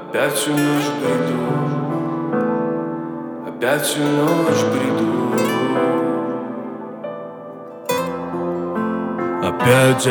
Опять всю ночь бреду, опять всю ночь бреду. Опять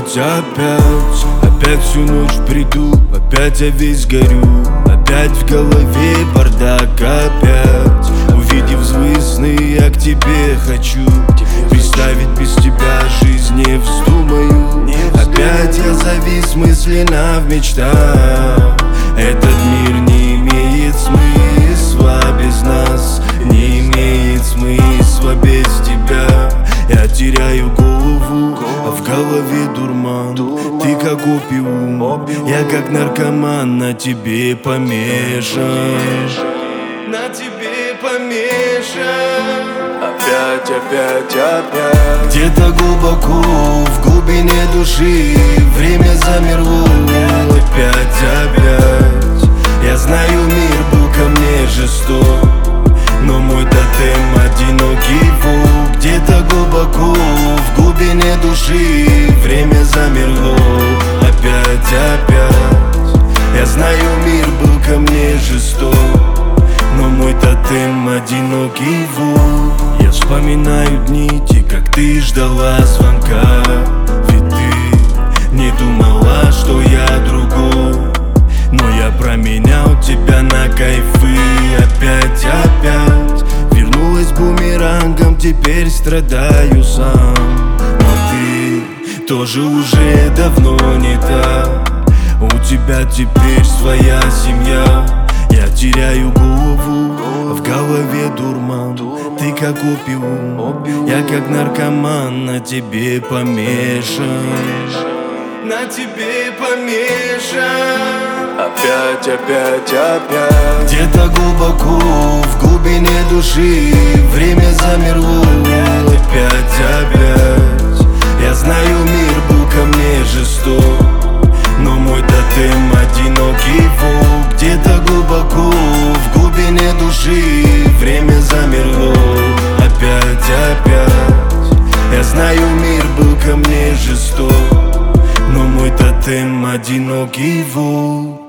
всю ночь бреду, опять я весь горю. Опять в голове бардак, опять увидев злые сны, я к тебе хочу. Представить без тебя жизнь не вздумаю. Опять я завис мысленно в мечтах. Этот мир не имеет смысла без нас, не имеет смысла без тебя. Я теряю голову, а в голове дурман. Ты как опиум, я как наркоман, на тебе помешан. На тебе помешан. Опять где-то глубоко в глубине души время замерло. Опять я знаю, мир был ко мне жесток, но мой тотем одинокий волк. Где-то глубоко в глубине души время замерло. Опять я знаю, мир был ко мне жесток, но мой тотем одинокий волк. Я вспоминаю дни, те, как ты ждала звонка. Ведь ты не думала, что я другой, но я променял тебя на кайфы. Опять вернулась бумерангом, теперь страдаю сам. Но ты тоже уже давно не та. У тебя теперь своя семья. Я теряю голову, в голове дурман. Ты как опиум, я как наркоман, на тебе помешан. На тебе помешан. Опять где-то глубоко в глубине души время замерло. Опять я знаю, мир был ко мне жесток, но мой тотем одинокий волк. Где-то глубоко в глубине души время замерло. Опять я знаю, мир был ко мне жесток, но мой тотем одинокий волк.